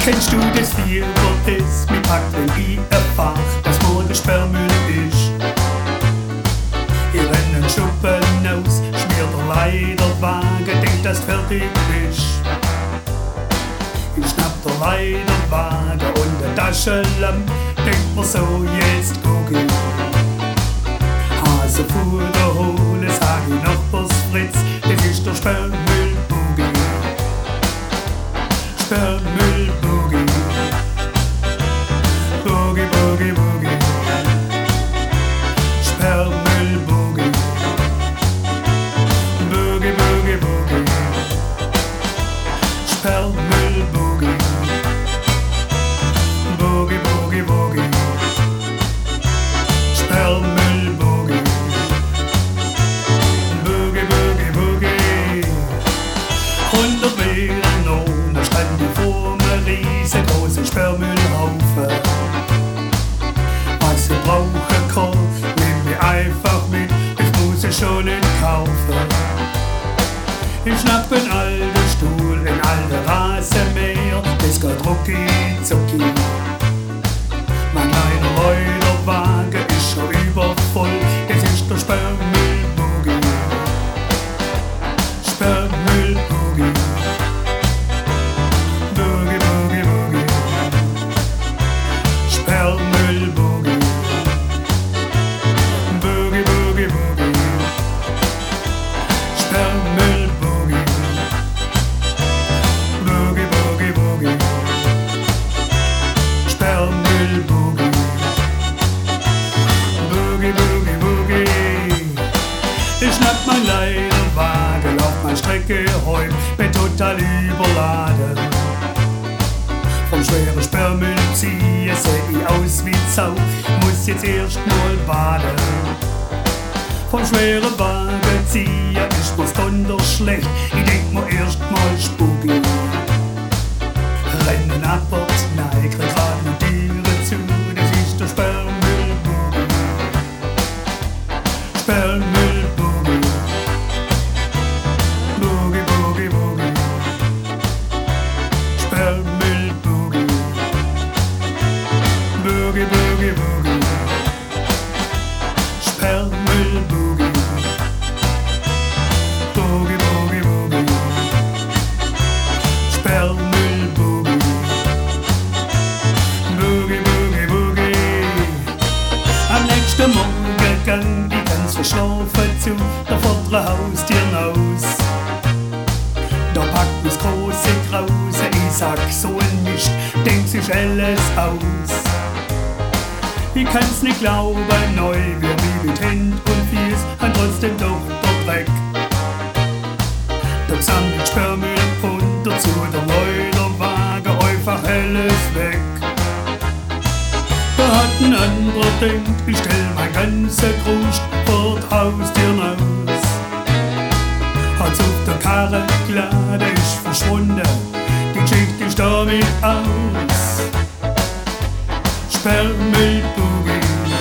Kennst du das Fieber, das mich packt, wenn ich erfahr, dass morgen Sperrmüll ist? Ich renn den Schuppen aus, schmier der Leiterwagen, denk, dass du fertig bist. Ich schnapp der Leiterwagen und der Taschenlampe, denk mir so, jetzt guck ich. Hasenfutter holen, sag ich Nachbars Fritz, das ist der Sperrmüll-Boogie. Sperrmüll-Boogie. Boogie, Boogie, Boogie. Sperrmüll-Boogie. Boogie, Boogie, Boogie. Sperrmüll-Boogie. Boogie, Boogie, Boogie. Sperrmüll-Boogie. Boogie, Boogie, Boogie. 100 Meter noch, da stand ich vor einem riesengroßen Sperrmüllhaufen. Was ich brauchen kann, nehm ich einfach mit, das muss ich schon nicht kaufen. Ich schnapp einen alten Stuhl, einen alten Rasenmäher, das geht rucki zucki. Mein kleiner Leuterwagen ist schon übervoll, das ist der Sperrmüll-Boogie. Sperrmüll-Boogie. Boogie, Boogie, Boogie. Sperrmüll-Boogie. Boogie, Boogie, Boogie. Sperrmüll-Boogie. Boogie, Boogie, Boogie. Sperrmüll-Boogie. Boogie, Boogie, Boogie. Ich schnapp mein Leiterwagen, lauf mein Strecke heim, bin total überladen. Vom schweren Sperrmüll ziehen, seh ich aus wie Sau, muss jetzt erst mal baden. Vom schweren Wagen ziehen, ist mir's donnerschlecht, ich denk mir erst mal Spugi. Rennen abwärts, nein, krieg grad ne Türe zu, das ist der Sperrmüll-Boogie. Sperrmüll-Boogie. Boogie, Boogie, Boogie. Sperrmüll-Boogie. Boogie, Boogie, Boogie. Sperrmüll-Boogie. Boogie, Boogie, Boogie. Sperrmüll-Boogie. Boogie, Boogie, Boogie. Am nächsten Morgen gang ich ganz verschlafen zu der vorderen Haustür aus. Da packt mich große Krause, ich sag so ein Mist, denkt sich alles aus. Ich kann's nicht glauben, neu wir wie mit Händ und Fies, han trotzdem doch der Dreck. Da gesammelt Sperrmüll und dazu der Leuterwagen, einfach alles weg. Da hat ein anderer denkt, ich stell mein ganzer Krust vor die Haustür raus. Hat's auf der Karre geladen, ist verschwunden, die Geschichte ist damit aus. Sperrmüll-Boogie.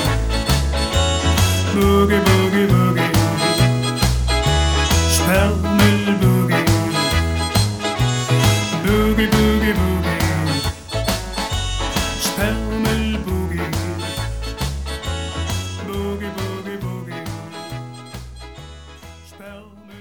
Boogie, Boogie, Boogie. Sperrmüll-Boogie. Boogie, Boogie, Boogie. Sperrmüll-Boogie. Boogie, Boogie, Boogie. Sperrmüll